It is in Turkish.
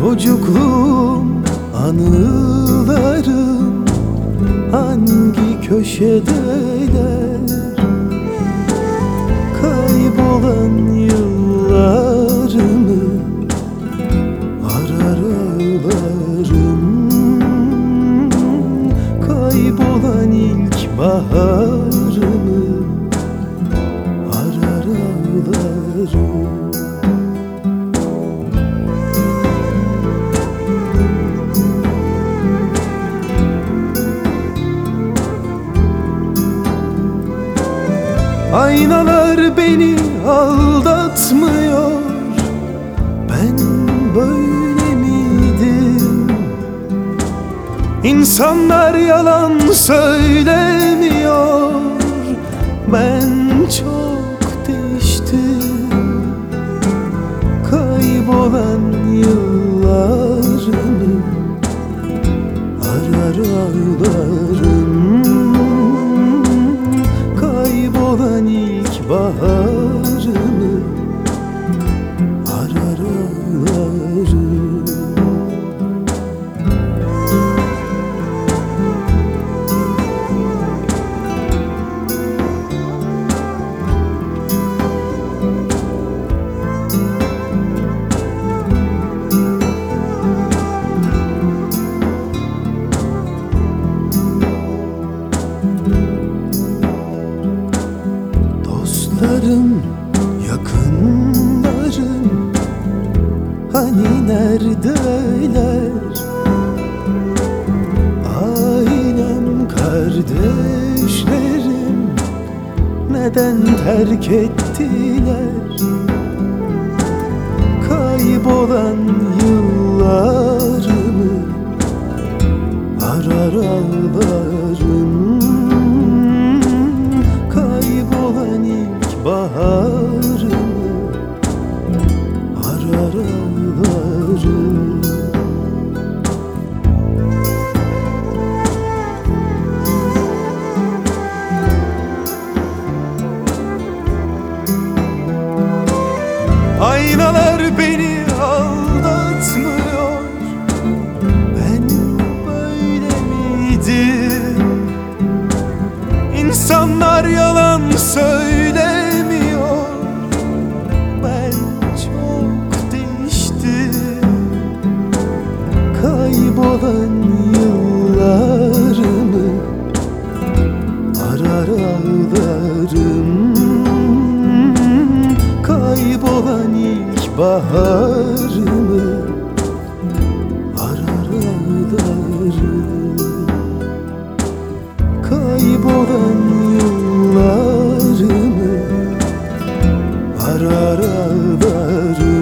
Çocukluğum, anılarım hangi köşedeler? Kaybolan yıllarımı arar ağlarım. Kaybolan ilk baharımı arar ağlarım. Aynalar beni aldatmıyor. Ben böyle miydim? İnsanlar yalan söylemiyor. Ben çok değiştim. Kaybolan yıllarımı arar ağlarım. Kaybolan ilk baharımı arar ağlarım. Dostlarım, yakınlarım hani neredeler? Ailem, kardeşlerim neden terk ettiler? Kaybolan yıllarımı arar ağlarım. Kaybolan ilk baharımı arar ağlarım. Aynalar beni aldatmıyor. Ben böyle miydim? İnsanlar yalan söylemiyor. Ben çok değiştim. Kaybolan yıllarımı arar ağlarım. Kaybolan ilk baharımı arar ağlarım. Kaybolan yıllarımı arar ağlarım.